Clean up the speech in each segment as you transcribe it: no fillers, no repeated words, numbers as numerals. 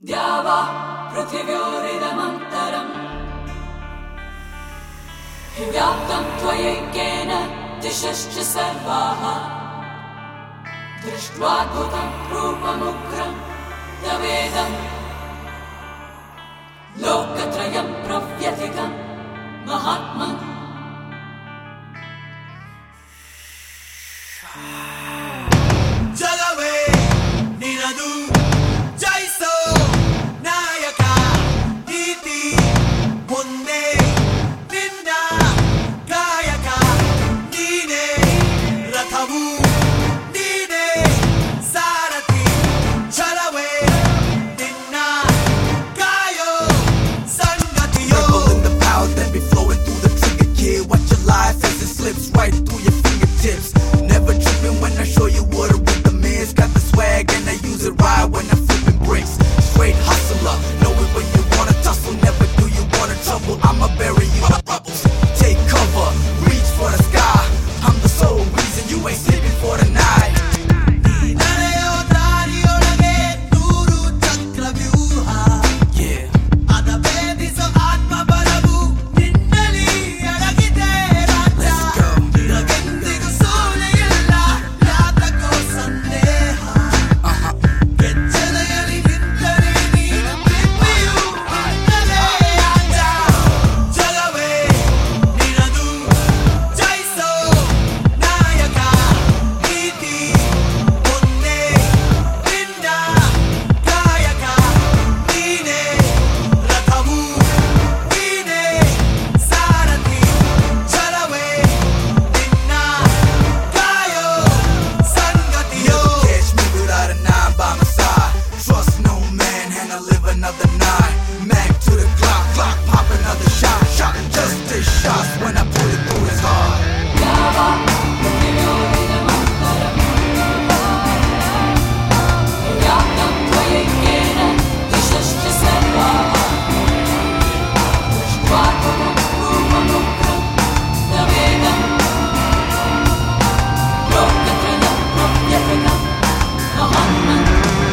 द्यावा पृथिव्योरिदमन्तरम् हि व्याप्तं त्वयैकेन दिशश्च सर्वाः दृष्ट्वाद्भुतं रूपमुग्रं तवेदम् लोकत्रयं प्रव्यथितं महात्मन् ಜಗವೇ ನಿನದು ಜಯಿಸೋ ನಾಯಕ ನೀತಿ ಮುಂದೆ ನಿನ್ನ ಕಾಯಕ ನೀನೇ ರಥವು ನೀನೇ ಸಾರಥಿ ಛಲವೇ ನಿನ್ನ ಕಾಯೋ ಸಂಗತಿಯೋ Revel in the power that be flowing through the trigger, kid. Watch your life as it slips right through your fingertips. Never tripping when I show you what a rhythm is. Got the swag and I use it right when I'm flipping bricks. Straight hustler, know it when you wanna tussle. Never do you wanna trouble. I'ma bury you in bubbles. Take cover, reach for the sky. I'm the sole reason you ain't sleeping for the night. ನಡೆಯೋ ದಾರಿಯೊಳಗೆ ನೂರು ಚಕ್ರವ್ಯೂಹ Yeah. ಅದ ಭೇದಿಸೋ ಆತ್ಮಬಲವು ನಿನ್ನಲ್ಲಿ ಅಡಗಿದೆ ರಾಜ Let's go. ನಿನಗೆಂದಿಗೂ ಸೋಲೆಯಿಲ್ಲ ಯಾತಕೋ ಸಂದೇಹ ಕೆಚ್ಚೆದೆಯಲ್ಲಿ ನಿಂತರೆ ನೀನು ಪ್ರೀತಿಯು ನಿನ್ನದೇ ರಾಜ ಜಗವೇ ನಿನದು ಜಯಿಸೋ ನಾಯಕ ನೀತಿ ಮುಂದೆ ನಿನ್ನ ಕಾಯಕ ನೀನೇ ರಥವು ನೀನೇ ಸಾರಥಿ ಛಲವೇ ನಿನ್ನ ಕಾಯೋ ಸಂಗತಿಯೋ Catch me without a nine by my side. Trust no man, and I live another nine. Mac to the clock, clock pop another shot, shot. Justice shots when I put it through his heart. द्यावा पृथिव्योरिदमन्तरम् हि व्याप्तं त्वयैकेन दिशश्च सर्वाः दृष्ट्वाद्भुतं रूपमुग्रं तवेदम् लोकत्रयं प्रव्यथितं महात्मन्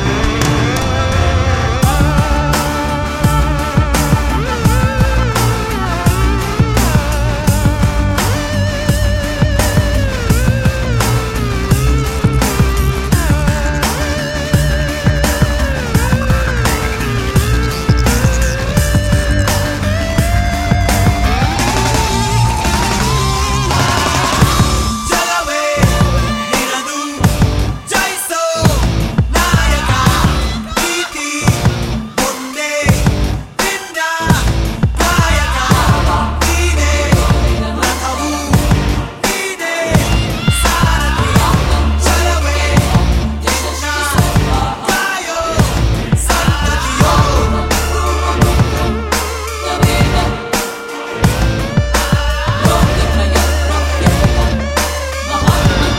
ಜಗವೇ ನಿನದು ಜಯಿಸೋ ನಾಯಕ ನೀತಿ ಮುಂದೆ ನಿನ್ನ ಕಾಯಕ ನೀನೇ ರಥವು ನೀನೇ ಸಾರಥಿ ಛಲವೇ ನಿನ್ನ ಕಾಯೋ ಸಂಗತಿಯೋ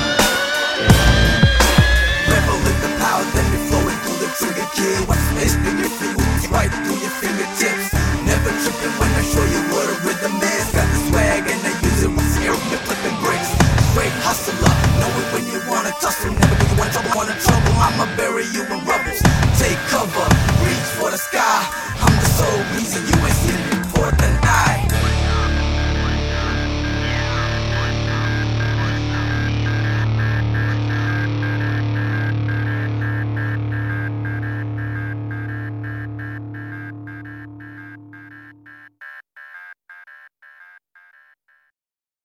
Revel in the power that be flowing through the trigger, kid. Watch this